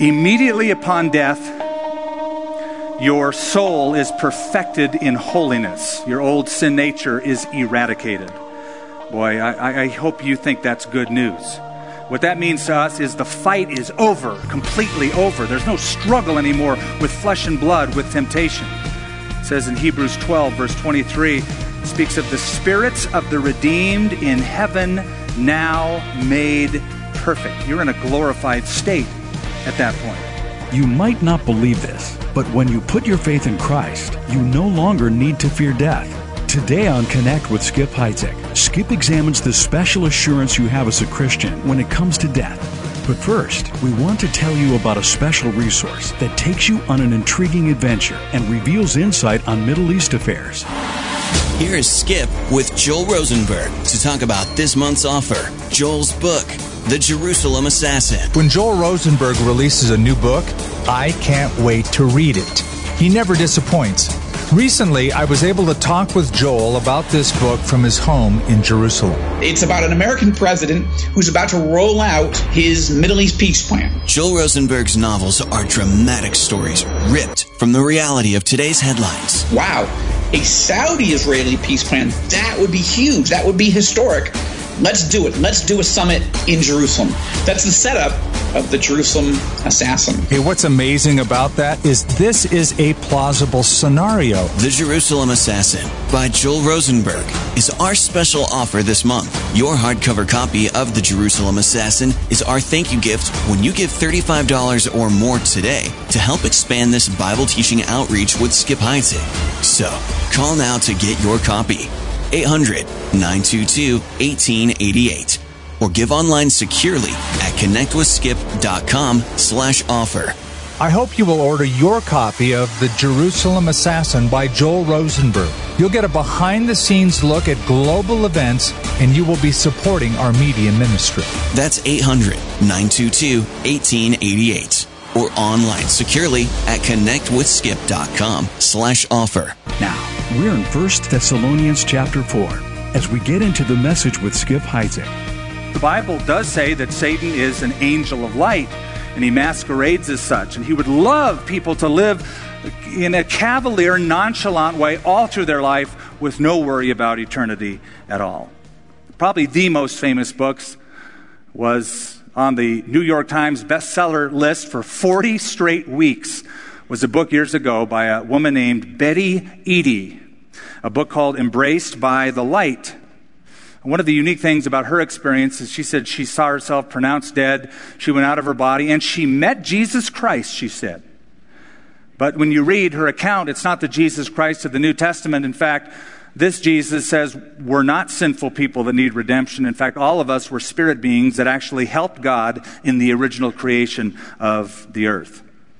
Immediately upon death, your soul is perfected in holiness. Your old sin nature is eradicated. Boy, I hope you think that's good news. What that means to us is the fight is over, completely over. There's no struggle anymore with flesh and blood, with temptation. It says in Hebrews 12, verse 23, it speaks of the spirits of the redeemed in heaven now made perfect. You're in a glorified state at that point. You might not believe this, but when you put your faith in Christ, you no longer need to fear death. Today on Connect with Skip Heitzig, Skip examines the special assurance you have as a Christian when it comes to death. But first, we want to tell you about a special resource that takes you on an intriguing adventure and reveals insight on Middle East affairs. Here is Skip with Joel Rosenberg to talk about this month's offer, Joel's book, The Jerusalem Assassin. When Joel Rosenberg releases a new book, I can't wait to read it. He never disappoints. Recently, I was able to talk with Joel about this book from his home in Jerusalem. It's about an American president who's about to roll out his Middle East peace plan. Joel Rosenberg's novels are dramatic stories ripped from the reality of today's headlines. Wow, a Saudi-Israeli peace plan, that would be huge. That would be historic. Let's do it. Let's do a summit in Jerusalem. That's the setup of the Jerusalem Assassin. Hey, what's amazing about that is this is a plausible scenario. The Jerusalem Assassin by Joel Rosenberg is our special offer this month. Your hardcover copy of The Jerusalem Assassin is our thank you gift when you give $35 or more today to help expand this Bible teaching outreach with Skip Heitzig. So, call now to get your copy. 800-922-1888 or give online securely at connectwithskip.com/offer. I hope you will order your copy of The Jerusalem Assassin by Joel Rosenberg. You'll get a behind-the-scenes look at global events, and you will be supporting our media ministry. That's 800-922-1888 or online securely at connectwithskip.com/offer. Now, we're in 1 Thessalonians chapter 4 as we get into the message with Skip Heitzig. The Bible does say that Satan is an angel of light, and he masquerades as such. And he would love people to live in a cavalier, nonchalant way all through their life with no worry about eternity at all. Probably the most famous books was on the New York Times bestseller list for 40 straight weeks. Was a book years ago by a woman named Betty Eadie, a book called Embraced by the Light. One of the unique things about her experience is she said she saw herself pronounced dead. She went out of her body and she met Jesus Christ, she said. But when you read her account, it's not the Jesus Christ of the New Testament. In fact, this Jesus says we're not sinful people that need redemption. In fact, all of us were spirit beings that actually helped God in the original creation of the earth.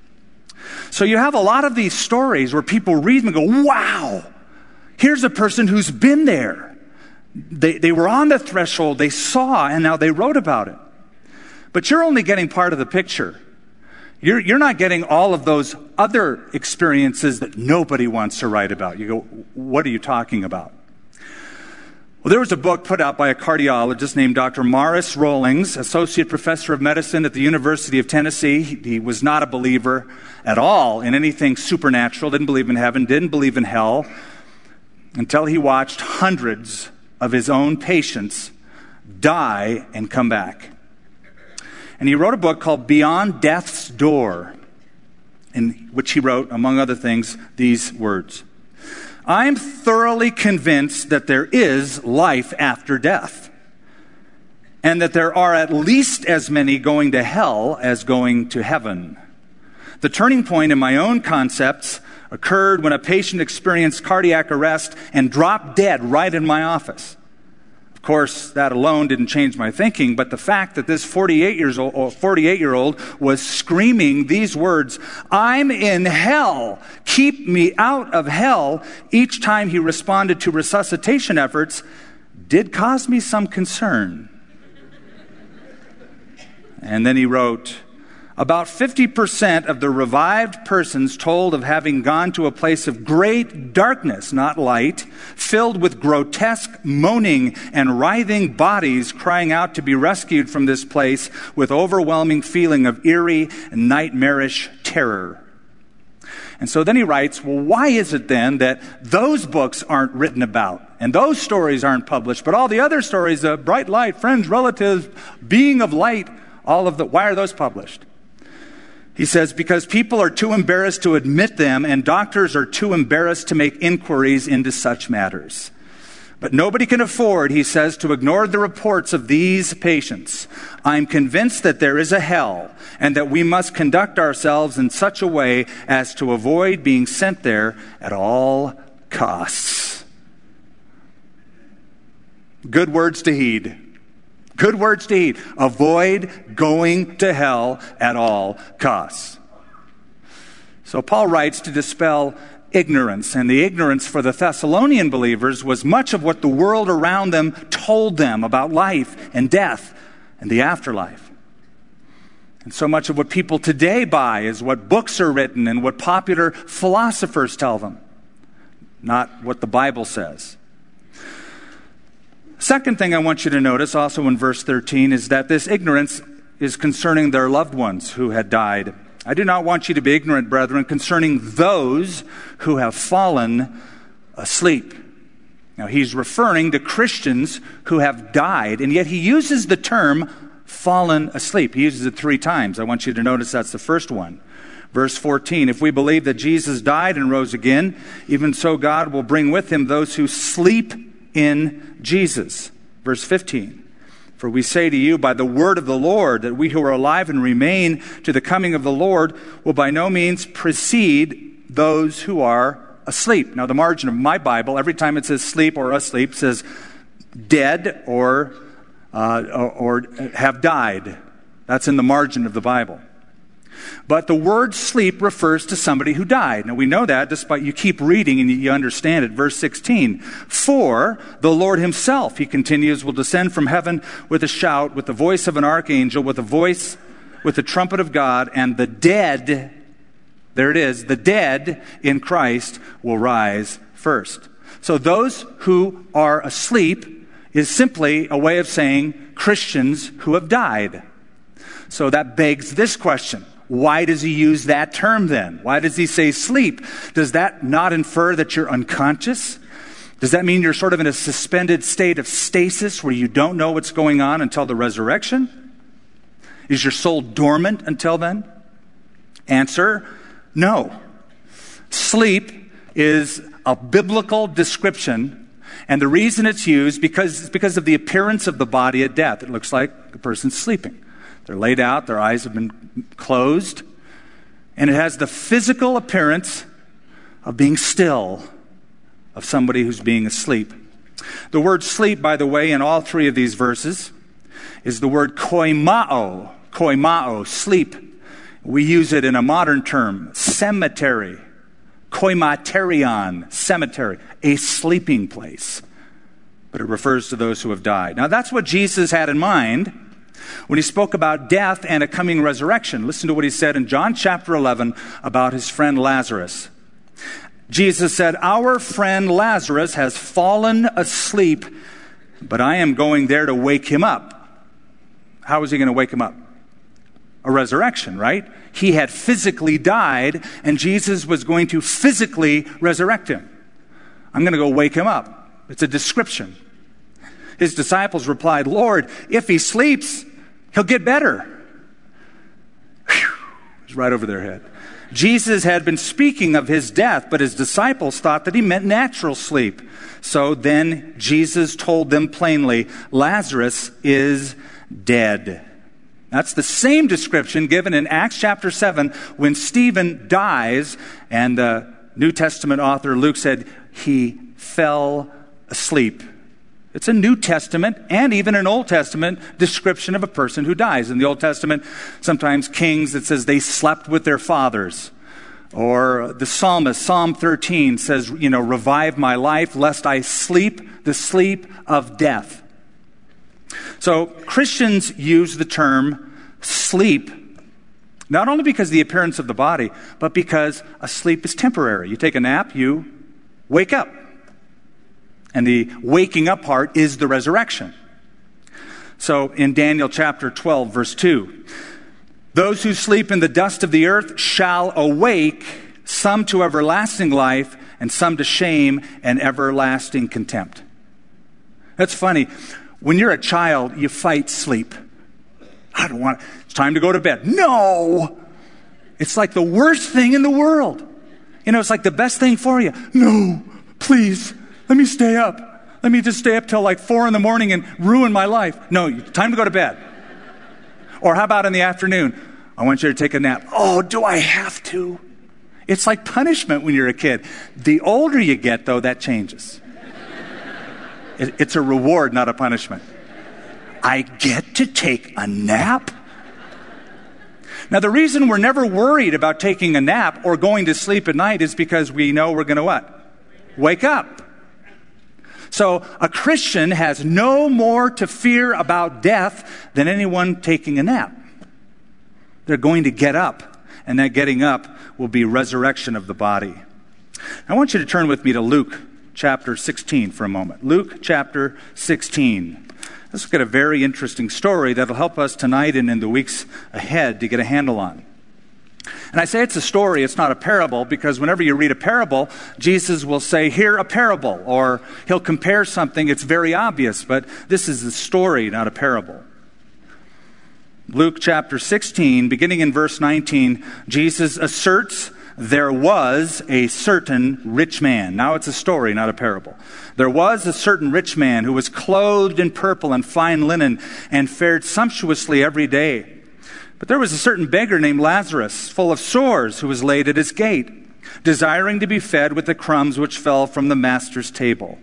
So you have a lot of these stories where people read them and go, wow, here's a person who's been there. They were on the threshold, they saw, and now they wrote about it. But you're only getting part of the picture. You're not getting all of those other experiences that nobody wants to write about. You go, what are you talking about? Well, there was a book put out by a cardiologist named Dr. Morris Rollings, associate professor of medicine at the University of Tennessee. He was not a believer at all in anything supernatural, didn't believe in heaven, didn't believe in hell, until he watched hundreds of his own patients die and come back. And he wrote a book called Beyond Death's Door, in which he wrote, among other things, these words. I'm thoroughly convinced that there is life after death, and that there are at least as many going to hell as going to heaven. The turning point in my own concepts occurred when a patient experienced cardiac arrest and dropped dead right in my office. Of course, that alone didn't change my thinking, but the fact that this 48-year-old was screaming these words, I'm in hell, keep me out of hell, each time he responded to resuscitation efforts, did cause me some concern. And then he wrote, About 50% of the revived persons told of having gone to a place of great darkness, not light, filled with grotesque moaning and writhing bodies crying out to be rescued from this place with overwhelming feeling of eerie and nightmarish terror. And so then he writes, well, why is it then that those books aren't written about and those stories aren't published, but all the other stories, bright light, friends, relatives, being of light, why are those published? He says, because people are too embarrassed to admit them and doctors are too embarrassed to make inquiries into such matters. But nobody can afford, he says, to ignore the reports of these patients. I'm convinced that there is a hell and that we must conduct ourselves in such a way as to avoid being sent there at all costs. Good words to heed. Good words to heed. Avoid going to hell at all costs. So Paul writes to dispel ignorance, and the ignorance for the Thessalonian believers was much of what the world around them told them about life and death and the afterlife. And so much of what people today buy is what books are written and what popular philosophers tell them, not what the Bible says. Second thing I want you to notice also in verse 13 is that this ignorance is concerning their loved ones who had died. I do not want you to be ignorant, brethren, concerning those who have fallen asleep. Now, he's referring to Christians who have died, and yet he uses the term fallen asleep. He uses it 3 times. I want you to notice that's the first one. Verse 14, if we believe that Jesus died and rose again, even so God will bring with him those who sleep in Jesus. Verse 15, for we say to you by the word of the Lord that we who are alive and remain to the coming of the Lord will by no means precede those who are asleep. Now the margin of my Bible, every time it says sleep or asleep, says dead or have died. That's in the margin of the Bible. But the word sleep refers to somebody who died. Now we know that despite you keep reading and you understand it. Verse 16, for the Lord himself, he continues, will descend from heaven with a shout, with the voice of an archangel, with the trumpet of God, and the dead, there it is, the dead in Christ will rise first. So those who are asleep is simply a way of saying Christians who have died. So that begs this question. Why does he use that term then? Why does he say sleep? Does that not infer that you're unconscious? Does that mean you're sort of in a suspended state of stasis where you don't know what's going on until the resurrection? Is your soul dormant until then? Answer, no. Sleep is a biblical description, and the reason it's used is because of the appearance of the body at death. It looks like the person's sleeping. They're laid out, their eyes have been closed, and it has the physical appearance of being still, of somebody who's being asleep. The word sleep, by the way, in all 3 of these verses, is the word koimao, sleep. We use it in a modern term, cemetery, koimaterion, cemetery, a sleeping place. But it refers to those who have died. Now that's what Jesus had in mind when he spoke about death and a coming resurrection. Listen to what he said in John chapter 11 about his friend Lazarus. Jesus said, our friend Lazarus has fallen asleep, but I am going there to wake him up. How is he going to wake him up? A resurrection, right? He had physically died, and Jesus was going to physically resurrect him. I'm going to go wake him up. It's a description. His disciples replied, Lord, if he sleeps, he'll get better. Whew, it was right over their head. Jesus had been speaking of his death, but his disciples thought that he meant natural sleep. So then Jesus told them plainly, Lazarus is dead. That's the same description given in Acts chapter 7 when Stephen dies, and the New Testament author Luke said he fell asleep. It's a New Testament and even an Old Testament description of a person who dies. In the Old Testament, sometimes kings, it says they slept with their fathers. Or the psalmist, Psalm 13, says, revive my life lest I sleep the sleep of death. So Christians use the term sleep Not only because of the appearance of the body, but because a sleep is temporary. You take a nap, you wake up. And the waking up part is the resurrection. So in Daniel chapter 12, verse 2, those who sleep in the dust of the earth shall awake, some to everlasting life, and some to shame and everlasting contempt. That's funny. When you're a child, you fight sleep. I don't want it. It's time to go to bed. No! It's like the worst thing in the world. It's like the best thing for you. No, please, let me stay up. Let me just stay up till like 4 a.m. and ruin my life. No, time to go to bed. Or how about in the afternoon? I want you to take a nap. Oh, do I have to? It's like punishment when you're a kid. The older you get, though, that changes. It's a reward, not a punishment. I get to take a nap? Now, the reason we're never worried about taking a nap or going to sleep at night is because we know we're going to what? Wake up. So a Christian has no more to fear about death than anyone taking a nap. They're going to get up, and that getting up will be resurrection of the body. I want you to turn with me to Luke chapter 16 for a moment. Luke chapter 16. Let's look at a very interesting story that'll help us tonight and in the weeks ahead to get a handle on. And I say it's a story, it's not a parable, because whenever you read a parable, Jesus will say, "Hear a parable," or he'll compare something. It's very obvious, but this is a story, not a parable. Luke chapter 16, beginning in verse 19, Jesus asserts there was a certain rich man. Now it's a story, not a parable. There was a certain rich man who was clothed in purple and fine linen and fared sumptuously every day. But there was a certain beggar named Lazarus, full of sores, who was laid at his gate, desiring to be fed with the crumbs which fell from the master's table.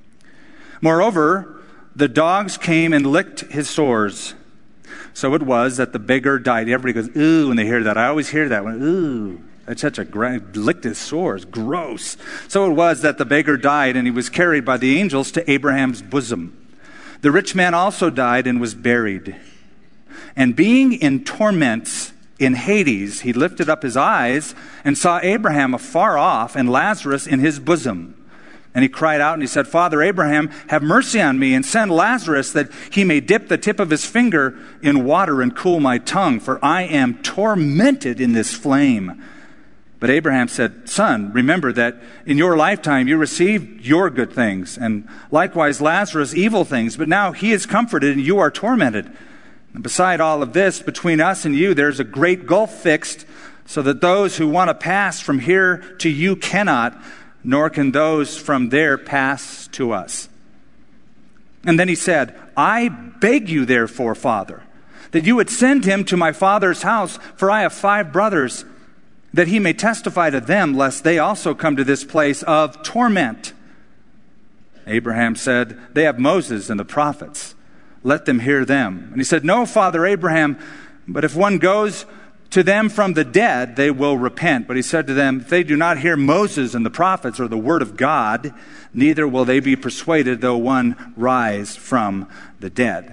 Moreover, the dogs came and licked his sores. So it was that the beggar died. Everybody goes, ooh, when they hear that. I always hear that one. Ooh, that's such a licked his sores. Gross. So it was that the beggar died, and he was carried by the angels to Abraham's bosom. The rich man also died and was buried. And being in torments in Hades, he lifted up his eyes and saw Abraham afar off and Lazarus in his bosom. And he cried out and he said, "Father Abraham, have mercy on me and send Lazarus that he may dip the tip of his finger in water and cool my tongue, for I am tormented in this flame." But Abraham said, "Son, remember that in your lifetime you received your good things, and likewise Lazarus evil things, but now he is comforted and you are tormented. And beside all of this, between us and you, there's a great gulf fixed, so that those who want to pass from here to you cannot, nor can those from there pass to us." And then he said, "I beg you therefore, Father, that you would send him to my father's house, for I have 5 brothers, that he may testify to them, lest they also come to this place of torment." Abraham said, "They have Moses and the prophets. Let them hear them." And he said, "No, Father Abraham, but if one goes to them from the dead, they will repent." But he said to them, "If they do not hear Moses and the prophets or the word of God, neither will they be persuaded though one rise from the dead."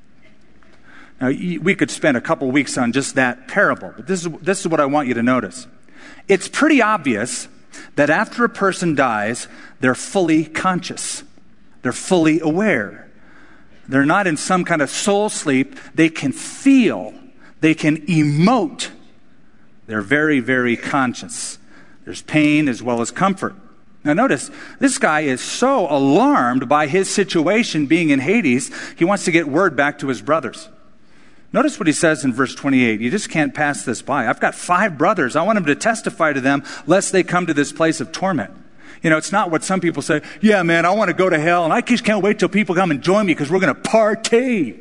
Now, we could spend a couple weeks on just that parable, but this is what I want you to notice. It's pretty obvious that after a person dies, they're fully conscious. They're fully aware. They're not in some kind of soul sleep. They can feel. They can emote. They're very, very conscious. There's pain as well as comfort. Now notice, this guy is so alarmed by his situation being in Hades, he wants to get word back to his brothers. Notice what he says in verse 28. You just can't pass this by. I've got 5 brothers. I want him to testify to them, lest they come to this place of torment. It's not what some people say, "Yeah, man, I want to go to hell, and I just can't wait till people come and join me because we're going to party."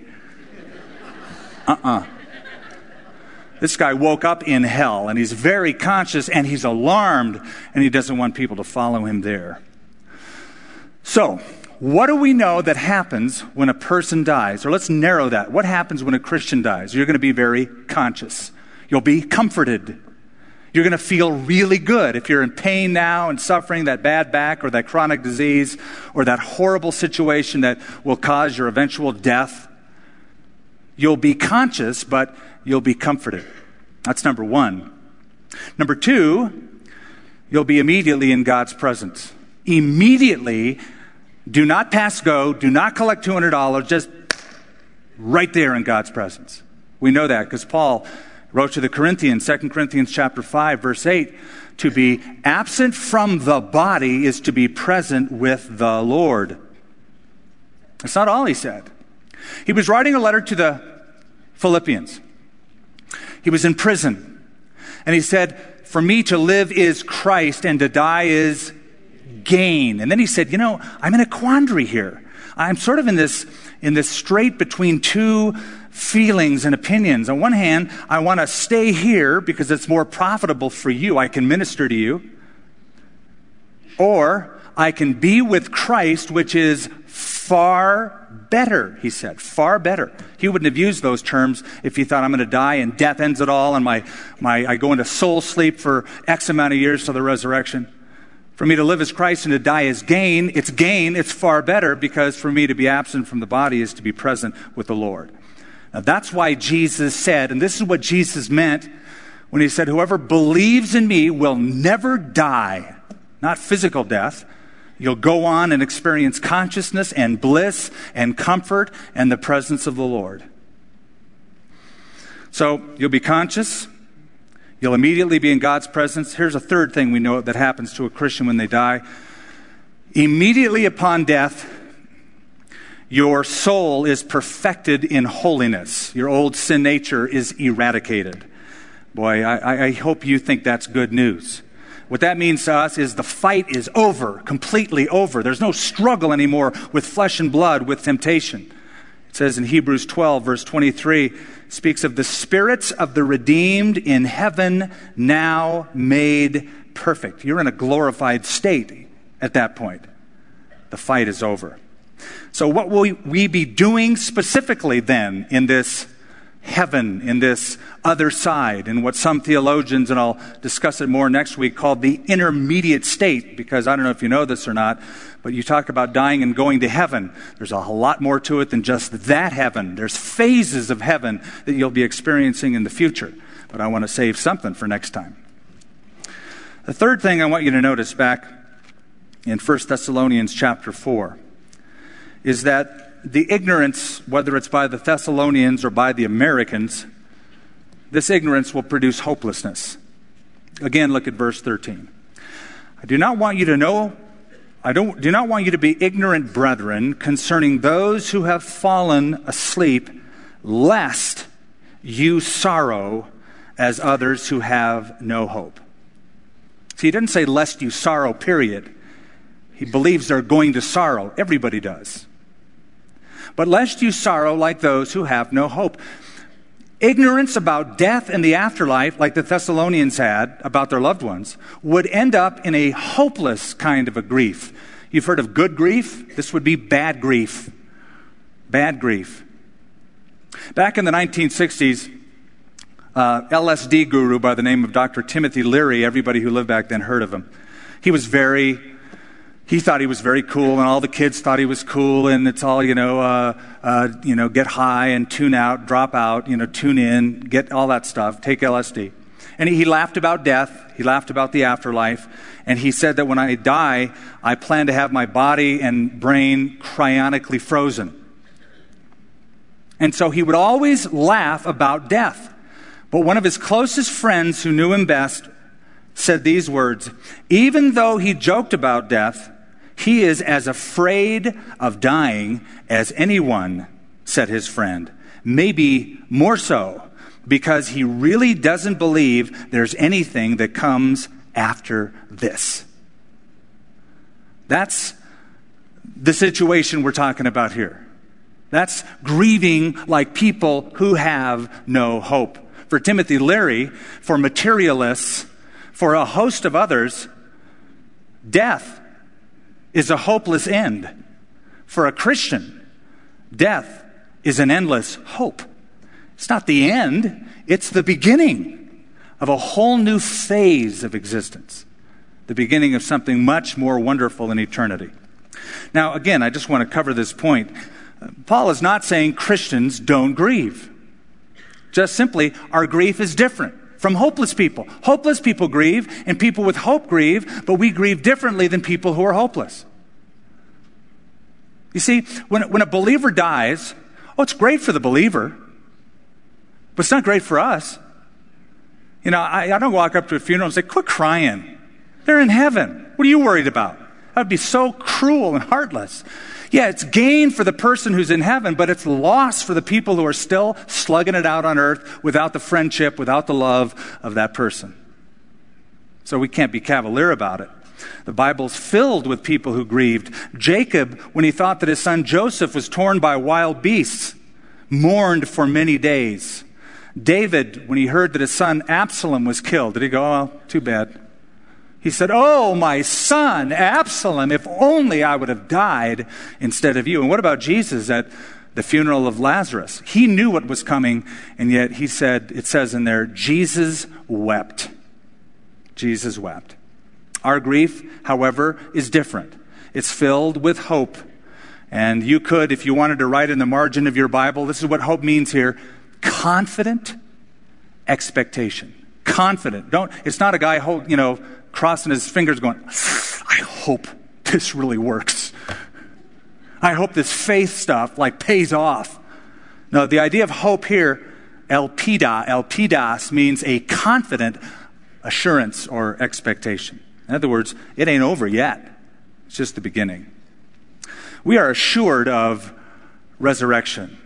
This guy woke up in hell, and he's very conscious, and he's alarmed, and he doesn't want people to follow him there. So, what do we know that happens when a person dies? Or let's narrow that. What happens when a Christian dies? You're going to be very conscious. You'll be comforted. You're going to feel really good. If you're in pain now and suffering that bad back or that chronic disease or that horrible situation that will cause your eventual death, you'll be conscious, but you'll be comforted. That's number one. Number two, you'll be immediately in God's presence. Immediately. Do not pass go. Do not collect $200. Just right there in God's presence. We know that because Paul wrote to the Corinthians, 2 Corinthians chapter 5, verse 8, to be absent from the body is to be present with the Lord. That's not all he said. He was writing a letter to the Philippians. He was in prison. And he said, for me to live is Christ and to die is gain. And then he said, I'm in a quandary here. I'm sort of in this strait between two feelings and opinions. On one hand, I want to stay here because it's more profitable for you. I can minister to you. Or I can be with Christ, which is far better, he said. Far better. He wouldn't have used those terms if he thought I'm going to die and death ends it all and I go into soul sleep for X amount of years to the resurrection. For me to live as Christ and to die as gain. It's far better because for me to be absent from the body is to be present with the Lord. Now that's why Jesus said, and this is what Jesus meant when he said, whoever believes in me will never die. Not physical death. You'll go on and experience consciousness and bliss and comfort and the presence of the Lord. So you'll be conscious. You'll immediately be in God's presence. Here's a third thing we know that happens to a Christian when they die. Immediately upon death, your soul is perfected in holiness. Your old sin nature is eradicated. Boy, I hope you think that's good news. What that means to us is the fight is over, completely over. There's no struggle anymore with flesh and blood, with temptation. It says in Hebrews 12, verse 23, speaks of the spirits of the redeemed in heaven now made perfect. You're in a glorified state at that point. The fight is over. So what will we be doing specifically then in this heaven, in this other side, in what some theologians, and I'll discuss it more next week, called the intermediate state, because I don't know if you know this or not, but you talk about dying and going to heaven. There's a lot more to it than just that heaven. There's phases of heaven that you'll be experiencing in the future, but I want to save something for next time. The third thing I want you to notice back in 1 Thessalonians chapter 4 is that the ignorance, whether it's by the Thessalonians or by the Americans, this ignorance will produce hopelessness. Again, look at verse 13. I do not want you to be ignorant, brethren, concerning those who have fallen asleep, lest you sorrow as others who have no hope. See, he doesn't say lest you sorrow, period. He believes they're going to sorrow. Everybody does. But lest you sorrow like those who have no hope. Ignorance about death and the afterlife, like the Thessalonians had about their loved ones, would end up in a hopeless kind of a grief. You've heard of good grief? This would be bad grief. Bad grief. Back in the 1960s, LSD guru by the name of Dr. Timothy Leary, everybody who lived back then heard of him. He thought he was very cool, and all the kids thought he was cool, and it's all, get high and tune out, drop out, tune in, get all that stuff, take LSD. And he laughed about death, he laughed about the afterlife, and he said that when I die, I plan to have my body and brain cryonically frozen. And so he would always laugh about death. But one of his closest friends who knew him best said these words, even though he joked about death, he is as afraid of dying as anyone, said his friend. Maybe more so, because he really doesn't believe there's anything that comes after this. That's the situation we're talking about here. That's grieving like people who have no hope. For Timothy Leary, for materialists, for a host of others, death is a hopeless end. For a Christian, death is an endless hope. It's not the end, it's the beginning of a whole new phase of existence. The beginning of something much more wonderful in eternity. Now, again, I just want to cover this point. Paul is not saying Christians don't grieve. Just simply, our grief is different from hopeless people. Hopeless people grieve, and people with hope grieve, but we grieve differently than people who are hopeless. You see, when a believer dies, it's great for the believer, but it's not great for us. You know, I don't walk up to a funeral and say, quit crying. They're in heaven. What are you worried about? That would be so cruel and heartless. Yeah, it's gain for the person who's in heaven, but it's loss for the people who are still slugging it out on earth without the friendship, without the love of that person. So we can't be cavalier about it. The Bible's filled with people who grieved. Jacob, when he thought that his son Joseph was torn by wild beasts, mourned for many days. David, when he heard that his son Absalom was killed, did he go, oh, too bad? He said, oh, my son, Absalom, if only I would have died instead of you. And what about Jesus at the funeral of Lazarus? He knew what was coming, and yet he said, it says in there, Jesus wept. Jesus wept. Our grief, however, is different. It's filled with hope. And you could, if you wanted to write in the margin of your Bible, this is what hope means here, confident expectation. Confident. It's not a guy crossing his fingers going, I hope this really works. I hope this faith stuff pays off. No, the idea of hope here, elpidas, means a confident assurance or expectation. In other words, it ain't over yet. It's just the beginning. We are assured of resurrection.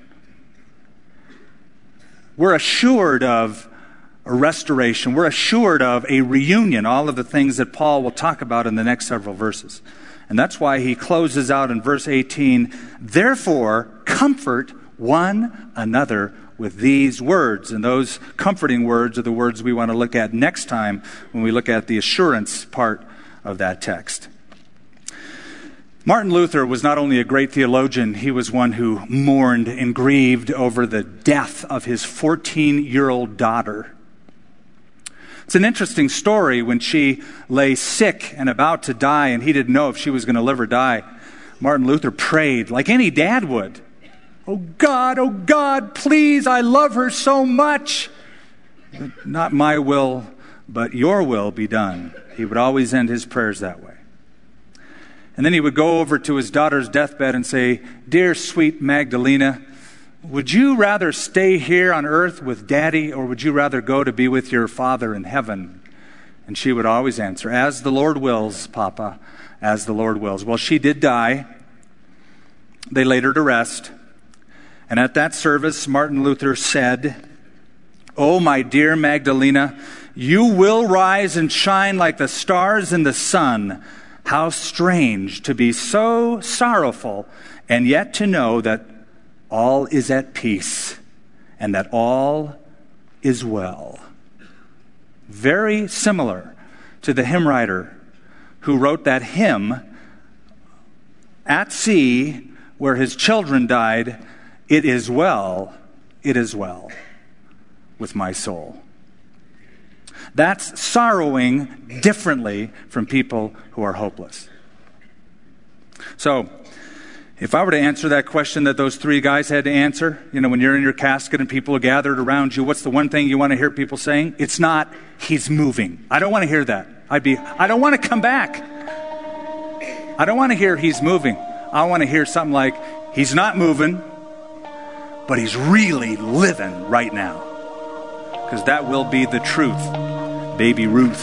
We're assured of a restoration. We're assured of a reunion, all of the things that Paul will talk about in the next several verses. And that's why he closes out in verse 18, therefore, comfort one another with these words. And those comforting words are the words we want to look at next time when we look at the assurance part of that text. Martin Luther was not only a great theologian, he was one who mourned and grieved over the death of his 14-year-old daughter. It's an interesting story. When she lay sick and about to die and he didn't know if she was going to live or die, Martin Luther prayed like any dad would. Oh God, please, I love her so much. Not my will, but your will be done. He would always end his prayers that way. And then he would go over to his daughter's deathbed and say, dear sweet Magdalena, would you rather stay here on earth with Daddy, or would you rather go to be with your Father in heaven? And she would always answer, as the Lord wills, Papa, as the Lord wills. Well, she did die. They laid her to rest. And at that service, Martin Luther said, oh, my dear Magdalena, you will rise and shine like the stars in the sun. How strange to be so sorrowful and yet to know that all is at peace and that all is well. Very similar to the hymn writer who wrote that hymn at sea where his children died, it is well with my soul. That's sorrowing differently from people who are hopeless. So, if I were to answer that question that those three guys had to answer, when you're in your casket and people are gathered around you, what's the one thing you want to hear people saying? It's not, he's moving. I don't want to hear that. I don't want to come back. I don't want to hear he's moving. I want to hear something like, he's not moving, but he's really living right now. Because that will be the truth. Baby Ruth.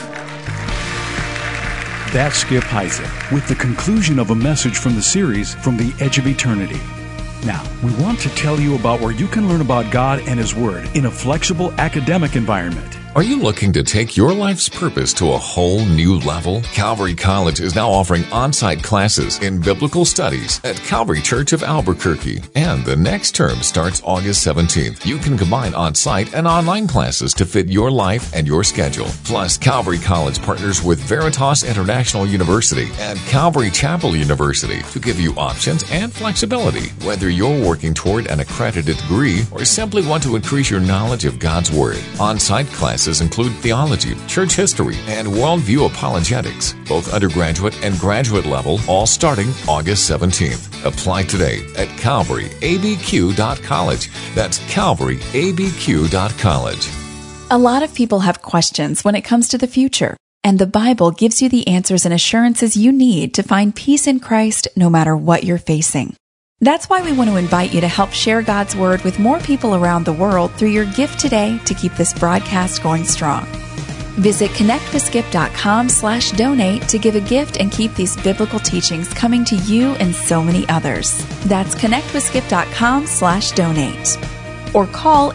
That's Skip Heitzig with the conclusion of a message from the series From the Edge of Eternity. Now, we want to tell you about where you can learn about God and His Word in a flexible academic environment. Are you looking to take your life's purpose to a whole new level? Calvary College is now offering on-site classes in biblical studies at Calvary Church of Albuquerque, and the next term starts August 17th. You can combine on-site and online classes to fit your life and your schedule. Plus, Calvary College partners with Veritas International University and Calvary Chapel University to give you options and flexibility, whether you're working toward an accredited degree or simply want to increase your knowledge of God's Word. On-site classes include theology, church history, and worldview apologetics, both undergraduate and graduate level, all starting August 17th. Apply today at CalvaryABQ.college. That's CalvaryABQ.college. A lot of people have questions when it comes to the future, and the Bible gives you the answers and assurances you need to find peace in Christ no matter what you're facing. That's why we want to invite you to help share God's Word with more people around the world through your gift today to keep this broadcast going strong. Visit connectwithskip.com/donate to give a gift and keep these biblical teachings coming to you and so many others. That's connectwithskip.com/donate. Or call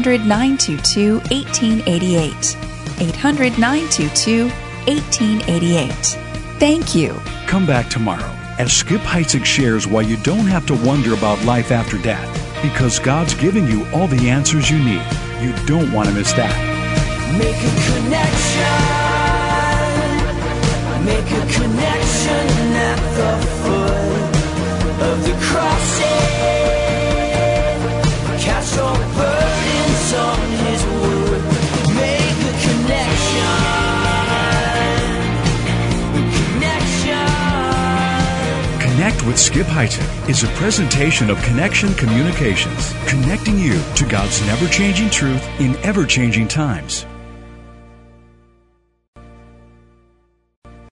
800-922-1888. 800-922-1888. Thank you. Come back tomorrow as Skip Heitzig shares why you don't have to wonder about life after death, because God's given you all the answers you need. You don't want to miss that. Make a connection at the foot of the crossing. Cast all burdens on His wood. Make a connection. Connect with Skip Heitzig is a presentation of Connection Communications, connecting you to God's never-changing truth in ever-changing times.